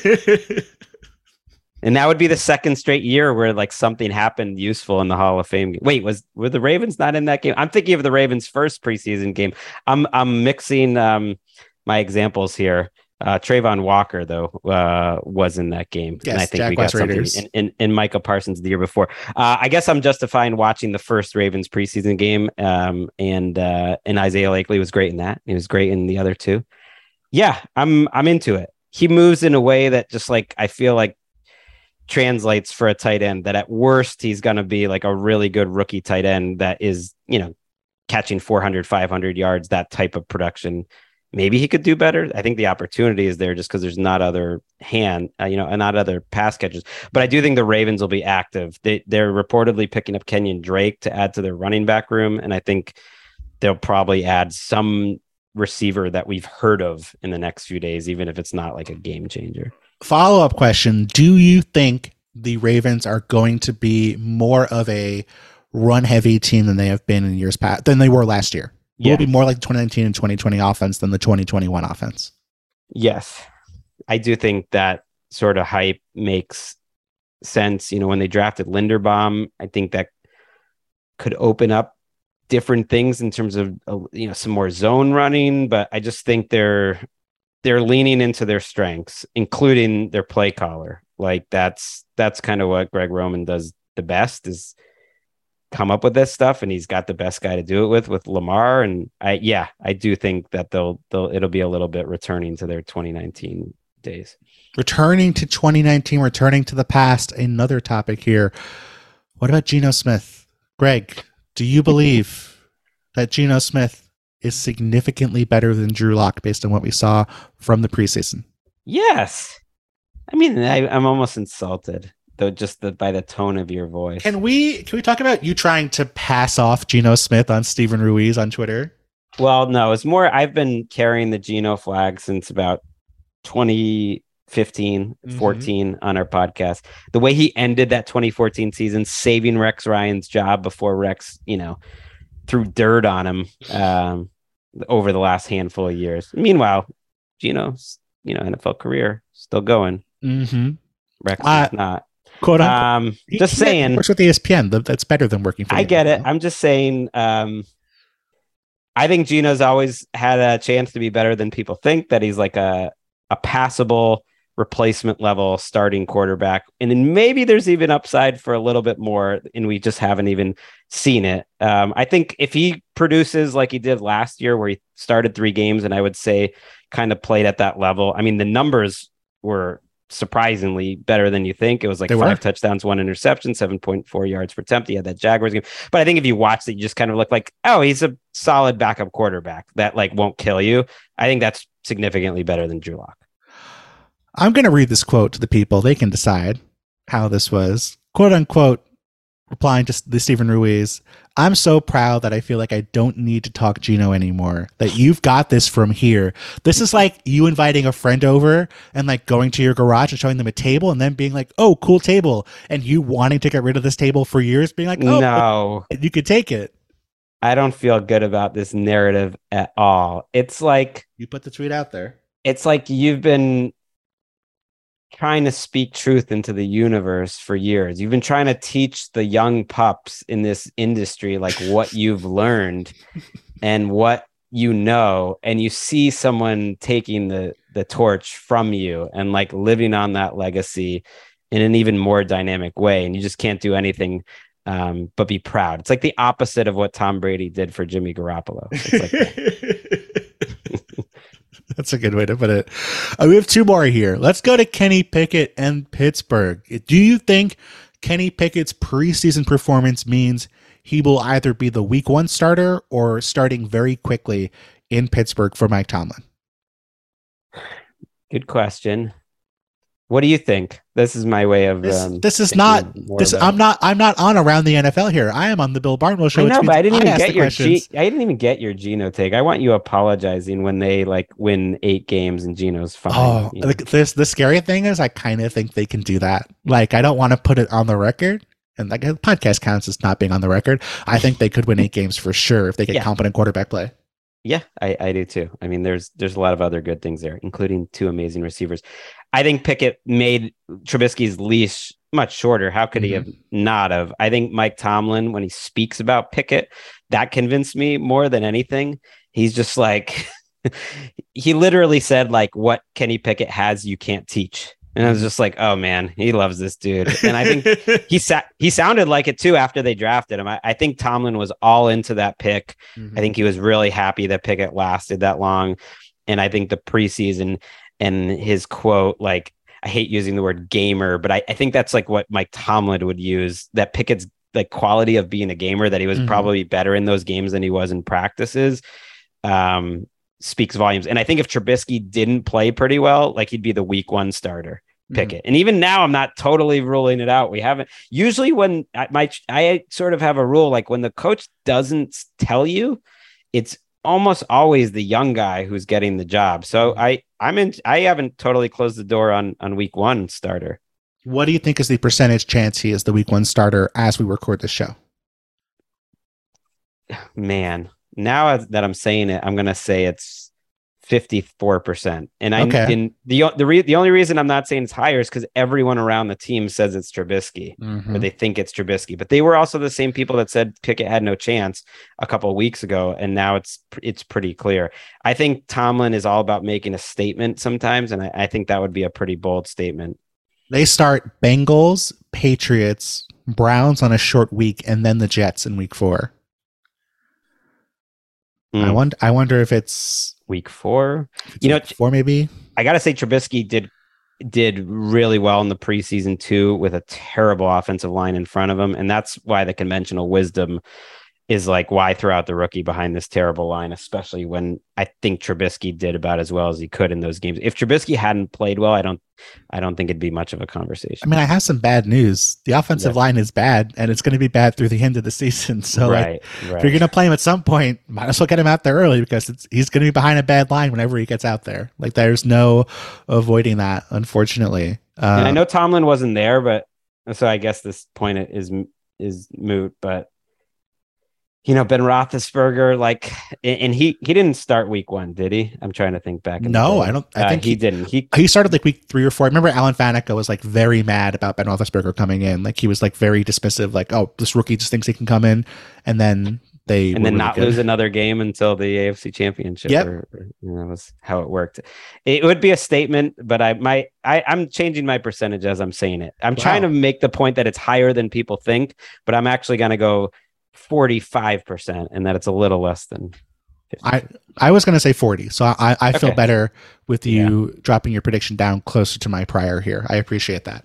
And that would be the second straight year where like something happened useful in the Hall of Fame game. Wait, were the Ravens not in that game? I'm thinking of the Ravens' first preseason game. I'm mixing my examples here. Trayvon Walker, though, was in that game. Yes, and I think Jaguars we got Raiders. something in Micah Parsons the year before. I guess I'm justifying watching the first Ravens preseason game. And Isaiah Likely was great in that. He was great in the other two. Yeah, I'm into it. He moves in a way that just like I feel like translates for a tight end, that at worst he's going to be like a really good rookie tight end that is, catching 400, 500 yards, that type of production. Maybe he could do better. I think the opportunity is there just because there's not other not other pass catchers. But I do think the Ravens will be active. They're reportedly picking up Kenyon Drake to add to their running back room. And I think they'll probably add some receiver that we've heard of in the next few days, even if it's not like a game changer. Follow-up question. Do you think the Ravens are going to be more of a run-heavy team than they have been in years past, than they were last year? Will it be more like the 2019 and 2020 offense than the 2021 offense? Yes. I do think that sort of hype makes sense. When they drafted Linderbaum, I think that could open up different things in terms of, some more zone running, but I just think they're leaning into their strengths, including their play caller. Like that's kind of what Greg Roman does the best, is come up with this stuff, and he's got the best guy to do it with Lamar. And I do think that it'll be a little bit returning to their 2019 days. Returning to 2019, returning to the past. Another topic here. What about Geno Smith? Greg, do you believe that Geno Smith is significantly better than Drew Lock based on what we saw from the preseason? Yes. I mean, I'm almost insulted, though, by the tone of your voice. Can we talk about you trying to pass off Geno Smith on Steven Ruiz on Twitter? Well, no, it's more, I've been carrying the Geno flag since about 2015, 14 on our podcast. The way he ended that 2014 season, saving Rex Ryan's job before Rex, threw dirt on him over the last handful of years. Meanwhile, Geno's, NFL career still going. Mm-hmm. Rex is not. Quote unquote. Just saying. Works with ESPN. That's better than working for. I get it. I'm just saying. I think Geno's always had a chance to be better than people think. That he's like a passable replacement level starting quarterback, and then maybe there's even upside for a little bit more, and we just haven't even seen it. I think if he produces like he did last year, where he started 3 games and I would say kind of played at that level. I mean, the numbers were surprisingly better than you think. It was like 5 touchdowns, 1 interception, 7.4 yards per attempt. He had that Jaguars game. But I think if you watched it, you just kind of look like, oh, he's a solid backup quarterback that like won't kill you. I think that's significantly better than Drew Lock. I'm going to read this quote to the people. They can decide how this was. Quote unquote, replying to the Steven Ruiz, I'm so proud that I feel like I don't need to talk Geno anymore, that you've got this from here. This is like you inviting a friend over and like going to your garage and showing them a table and then being like, oh, cool table. And you wanting to get rid of this table for years, being like, oh, no, you could take it. I don't feel good about this narrative at all. It's like You put the tweet out there. it's like you've been trying to speak truth into the universe for years. You've been trying to teach the young pups in this industry like what you've learned and what you know, and you see someone taking the torch from you and like living on that legacy in an even more dynamic way, and you just can't do anything but be proud. It's like the opposite of what Tom Brady did for Jimmy Garoppolo. It's like That's a good way to put it. We have two more here. Let's go to Kenny Pickett and Pittsburgh. Do you think Kenny Pickett's preseason performance means he will either be the week 1 starter or starting very quickly in Pittsburgh for Mike Tomlin? Good question. What do you think? This is my way of this is not this. I'm not on Around the NFL here. I am on the Bill Barnwell show. I know, but I didn't even get your Geno take. I want you apologizing when they like win 8 games and Geno's fine. Oh, the scary thing is I kind of think they can do that. Like, I don't want to put it on the record, and like the podcast counts as not being on the record. I think they could win 8 games for sure if they get competent quarterback play. Yeah, I do too. I mean, there's a lot of other good things there, including 2 amazing receivers. I think Pickett made Trubisky's leash much shorter. How could he have not have? I think Mike Tomlin, when he speaks about Pickett, that convinced me more than anything. He's just like, he literally said like, what Kenny Pickett has, you can't teach. And I was just like, oh man, he loves this dude. And I think he sounded like it too after they drafted him. I think Tomlin was all into that pick. I think he was really happy that Pickett lasted that long. And I think the preseason and his quote, like, I hate using the word gamer, but I think that's like what Mike Tomlin would use, that Pickett's like quality of being a gamer, that he was probably better in those games than he was in practices, speaks volumes. And I think if Trubisky didn't play pretty well, like he'd be the week 1 starter, Pickett. And even now I'm not totally ruling it out. We haven't usually when I sort of have a rule, like when the coach doesn't tell you, it's almost always the young guy who's getting the job. So I haven't totally closed the door on week 1 starter. What do you think is the percentage chance he is the week 1 starter as we record this show? Man, now that I'm saying it, I'm going to say it's 54%. And the only reason I'm not saying it's higher is because everyone around the team says it's Trubisky, or they think it's Trubisky. But they were also the same people that said Pickett had no chance a couple of weeks ago, and now it's pretty clear. I think Tomlin is all about making a statement sometimes, and I think that would be a pretty bold statement. They start Bengals, Patriots, Browns on a short week, and then the Jets in week 4. I wonder if it's week 4. Week 4 maybe. I gotta say Trubisky did really well in the preseason too, with a terrible offensive line in front of him, and that's why the conventional wisdom is like, why throw out the rookie behind this terrible line, especially when I think Trubisky did about as well as he could in those games. If Trubisky hadn't played well, I don't think it'd be much of a conversation. I mean, I have some bad news. The offensive line is bad, and it's going to be bad through the end of the season. So if you're going to play him at some point, might as well get him out there early, because he's going to be behind a bad line whenever he gets out there. Like, there's no avoiding that, unfortunately. And I know Tomlin wasn't there, but so I guess this point is moot, but Ben Roethlisberger, like, and he didn't start week 1, did he? I'm trying to think back. No, I don't. I think he didn't. He started like week 3 or 4. I remember Alan Faneca was like very mad about Ben Roethlisberger coming in. Like, he was like very dismissive, like, oh, this rookie just thinks he can come in, and then not lose another game until the AFC Championship. That was how it worked. It would be a statement, but I'm changing my percentage as I'm saying it. I'm trying to make the point that it's higher than people think, but I'm actually going to go 45%, and that it's a little less than 50. I was going to say 40, so I feel better with you dropping your prediction down closer to my prior here. I appreciate that.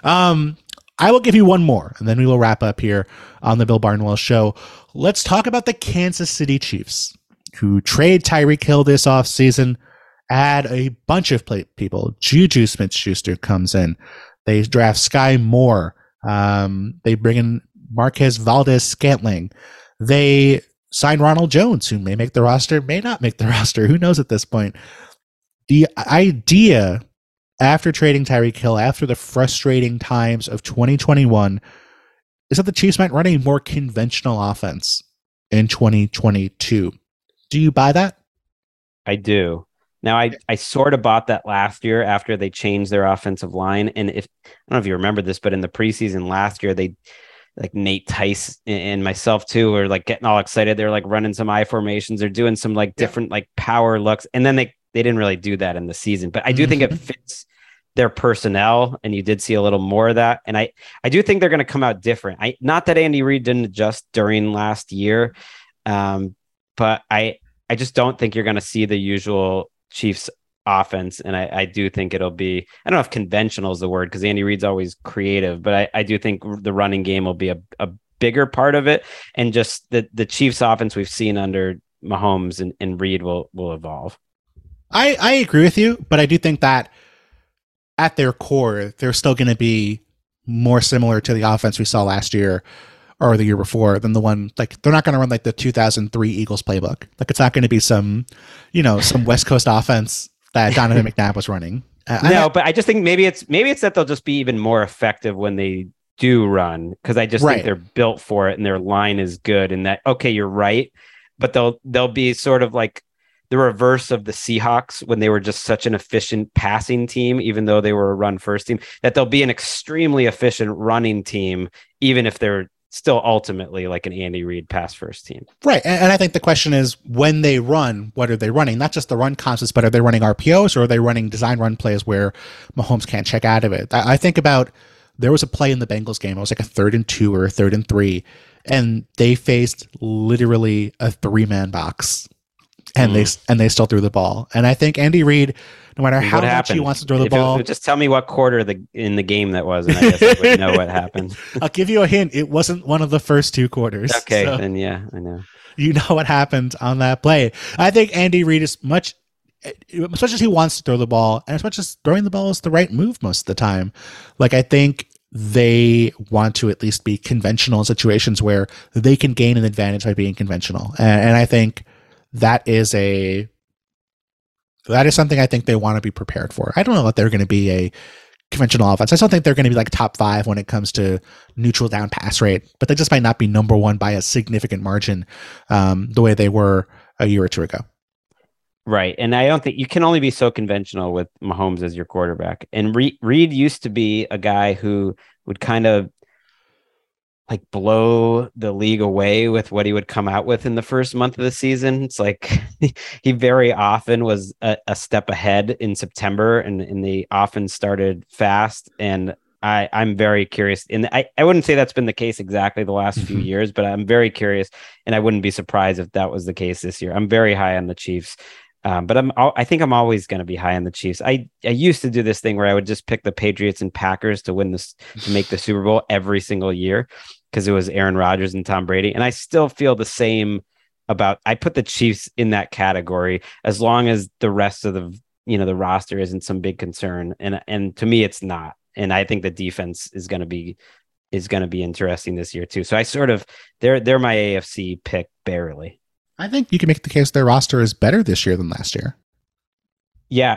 I will give you one more, and then we will wrap up here on the Bill Barnwell Show. Let's talk about the Kansas City Chiefs, who trade Tyreek Hill this offseason, add a bunch of people. Juju Smith-Schuster comes in. They draft Sky Moore. They bring in Marquez Valdez-Scantling. They sign Ronald Jones, who may make the roster, may not make the roster. Who knows at this point? The idea after trading Tyreek Hill, after the frustrating times of 2021, is that the Chiefs might run a more conventional offense in 2022. Do you buy that? I do. Now, I sort of bought that last year after they changed their offensive line. And I don't know if you remember this, but in the preseason last year, they like Nate Tice and myself too were like getting all excited. They're like running some I formations. They're doing some like different like power looks. And then they didn't really do that in the season. But I do think it fits their personnel, and you did see a little more of that. And I do think they're going to come out different. Not that Andy Reid didn't adjust during last year, but I just don't think you're going to see the usual Chiefs offense. And I do think it'll be, I don't know if conventional is the word, because Andy Reid's always creative, but I do think the running game will be a bigger part of it. And just the Chiefs offense we've seen under Mahomes and Reid will evolve. I agree with you, but I do think that at their core, they're still going to be more similar to the offense we saw last year or the year before than the one, like, they're not going to run like the 2003 Eagles playbook. Like, it's not going to be some West Coast offense that Donovan McNabb was running. But I just think maybe it's that they'll just be even more effective when they do run, because I just think they're built for it and their line is good, and that, okay, you're right, but they'll be sort of like the reverse of the Seahawks when they were just such an efficient passing team, even though they were a run first team, that they'll be an extremely efficient running team, even if they're still ultimately like an Andy Reid pass first team. Right. And I think the question is, when they run, what are they running? Not just the run concepts, but are they running RPOs, or are they running design run plays where Mahomes can't check out of it? I think about, there was a play in the Bengals game. It was like a 3rd and 2 or a 3rd and 3, and they faced literally a 3-man box. And they still threw the ball. And I think Andy Reid, no matter how much he wants to throw the ball, just tell me what quarter in the game that was, and I guess I would know what happened. I'll give you a hint. It wasn't one of the first 2 quarters. Okay, so then yeah, I know. You know what happened on that play. I think Andy Reid is as much as he wants to throw the ball, and as much as throwing the ball is the right move most of the time. Like, I think they want to at least be conventional in situations where they can gain an advantage by being conventional. And I think that is something I think they want to be prepared for. I don't know that they're going to be a conventional offense. I still think they're going to be like top 5 when it comes to neutral down pass rate, but they just might not be number 1 by a significant margin, the way they were a year or 2 ago. Right. And I don't think you can only be so conventional with Mahomes as your quarterback. And Reid used to be a guy who would kind of like blow the league away with what he would come out with in the first month of the season. It's like he very often was a step ahead in September, and they often started fast. And I'm very curious. And I wouldn't say that's been the case exactly the last few years, but I'm very curious, and I wouldn't be surprised if that was the case this year. I'm very high on the Chiefs. But I think I'm always going to be high on the Chiefs. I used to do this thing where I would just pick the Patriots and Packers to win this, to make the Super Bowl every single year, because it was Aaron Rodgers and Tom Brady. And I still feel the same I put the Chiefs in that category, as long as the rest of the roster isn't some big concern. And to me, it's not. And I think the defense is going to be interesting this year too. So I sort of, they're my AFC pick barely. I think you can make the case their roster is better this year than last year. Yeah,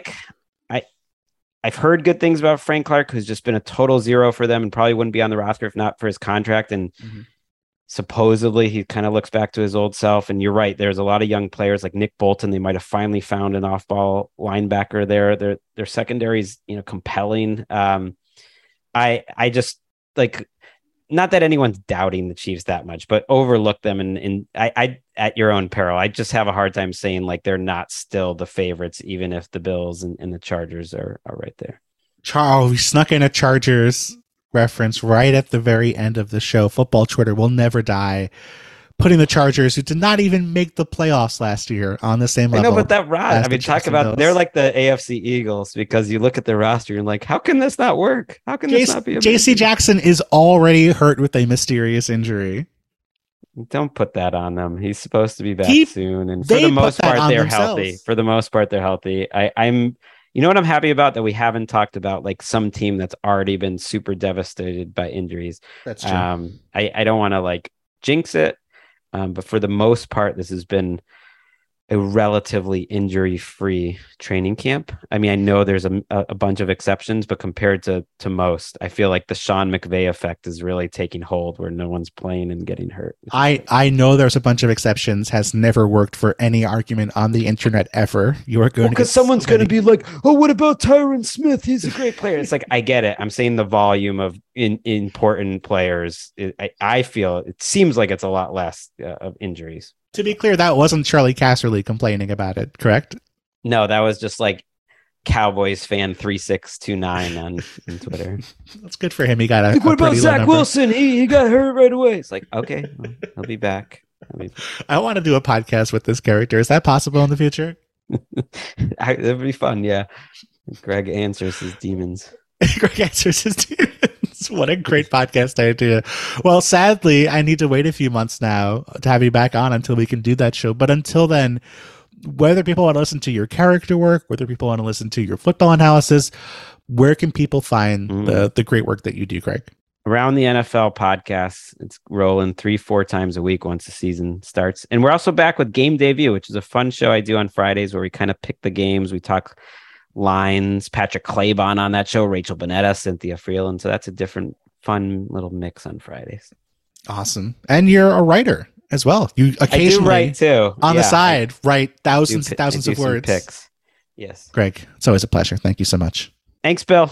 I've heard good things about Frank Clark, who's just been a total zero for them and probably wouldn't be on the roster if not for his contract. And supposedly he kind of looks back to his old self. And you're right, there's a lot of young players like Nick Bolton. They might have finally found an off-ball linebacker there. Their secondary's compelling. I just like, not that anyone's doubting the Chiefs that much, but overlook them. And I at your own peril, I just have a hard time saying like they're not still the favorites, even if the Bills and the Chargers are right there. Charles, we snuck in a Chargers reference right at the very end of the show. Football Twitter will never die, putting the Chargers, who did not even make the playoffs last year, on the same level. I know, but that rod, I mean, talk about, they're like the AFC Eagles, because you look at the roster and like, how can this not work? How can this not be? JC Jackson is already hurt with a mysterious injury. Don't put that on them. He's supposed to be back soon. And for the most part, they're healthy. For the most part, they're healthy. I'm, you know what I'm happy about that we haven't talked about, like some team that's already been super devastated by injuries. That's true. I don't want to like jinx it. But for the most part, this has been a relatively injury-free training camp. I mean, I know there's a bunch of exceptions, but compared to most, I feel like the Sean McVay effect is really taking hold where no one's playing and getting hurt. I know there's a bunch of exceptions, has never worked for any argument on the internet ever. You are going because someone's going to be like, oh, what about Tyron Smith? He's a great player. It's like, I get it. I'm saying the volume of important players. I feel it seems like it's a lot less of injuries. To be clear, that wasn't Charlie Casserly complaining about it, correct? No, that was just like Cowboys fan 3629 on Twitter. That's good for him. He got what about Zach Wilson? He got hurt right away. It's like, okay, well, he'll be back. I want to do a podcast with this character. Is that possible in the future? That'd be fun. Yeah. Greg answers his demons. Greg answers his demons. What a great podcast idea. Well, sadly, I need to wait a few months now to have you back on until we can do that show. But until then, whether people want to listen to your character work, whether people want to listen to your football analysis, where can people find the great work that you do, Greg? Around the NFL podcast. It's rolling 3-4 times a week once the season starts. And we're also back with Game Day View, which is a fun show I do on Fridays where we kind of pick the games. We talk lines, Patrick Claybon on that show, Rachel Bonetta, Cynthia Freeland. So that's a different fun little mix on Fridays. Awesome. And you're a writer as well. You occasionally write too. On the side, write thousands and thousands of words. Picks. Yes. Greg, it's always a pleasure. Thank you so much. Thanks, Bill.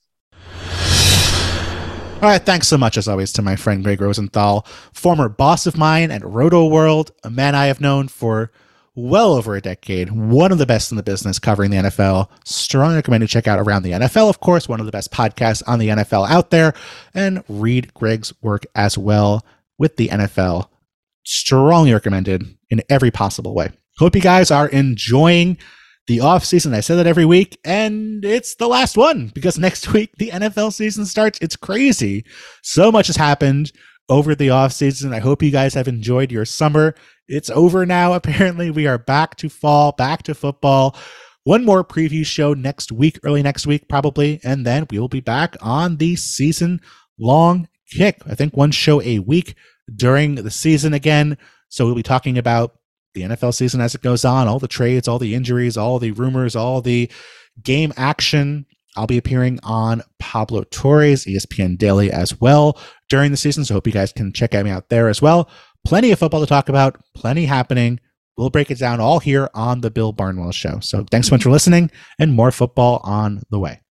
All right, thanks so much, as always, to my friend Greg Rosenthal, former boss of mine at Roto World, a man I have known for well over a decade, one of the best in the business covering the NFL. Strongly recommend you check out Around the NFL, of course, one of the best podcasts on the NFL out there, and read Greg's work as well with the NFL. Strongly recommended in every possible way. Hope you guys are enjoying the off season. I say that every week, and it's the last one because next week the NFL season starts. It's crazy. So much has happened over the off season. I hope you guys have enjoyed your summer. It's over now. Apparently, we are back to fall, back to football. One more preview show next week, early next week, probably, and then we will be back on the season-long kick. I think one show a week during the season again. So we'll be talking about the NFL season as it goes on, all the trades, all the injuries, all the rumors, all the game action. I'll be appearing on Pablo Torre's ESPN Daily as well during the season, so hope you guys can check me out there as well. Plenty of football to talk about, plenty happening. We'll break it down all here on the Bill Barnwell Show. So thanks so much for listening, and more football on the way.